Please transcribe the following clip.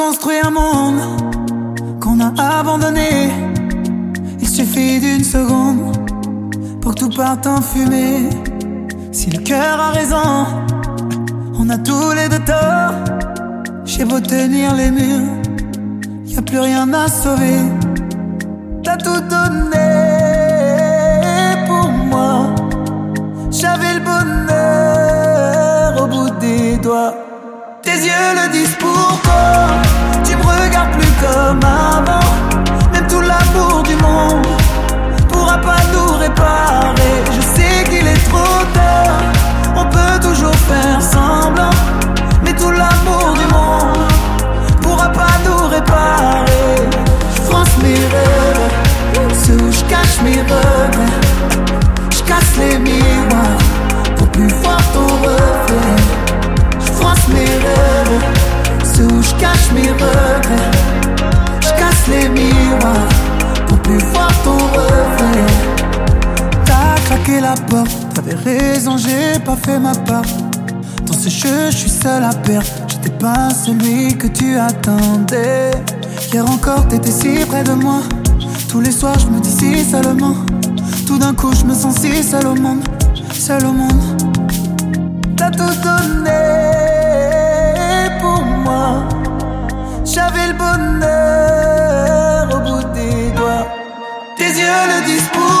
construit un monde qu'on a abandonné. Il suffit d'une seconde pour que tout parte en fumée. Si le cœur a raison, on a tous les deux tort. J'ai beau tenir les murs, y'a plus rien à sauver. T'as tout donné pour moi. J'avais le bonheur au bout des doigts. Tes yeux le disent pourquoi. Tu me regardes plus comme avant. Même tout l'amour du monde pourra pas nous réparer. Je sais qu'il est trop tard, on peut toujours faire semblant, mais tout l'amour du monde pourra pas nous réparer. Je fronce mes rêves, ceux où je cache mes regrets. Je casse les miroirs pour plus voir ton reflet. Je fronce mes rêves, ceux où je cache mes regrets. Je casse les miroirs pour plus voir ton reflet. T'as claqué la porte, t'avais raison, j'ai pas fait ma part. Dans ce jeu, je suis seul à perdre. J'étais pas celui que tu attendais. Hier encore, t'étais si près de moi. Tous les soirs, je me dis si seulement. Tout d'un coup, je me sens si seul au monde. Seul au monde. T'as tout donné pour moi. J'avais le bonheur au bout des doigts. Tes yeux le disent pour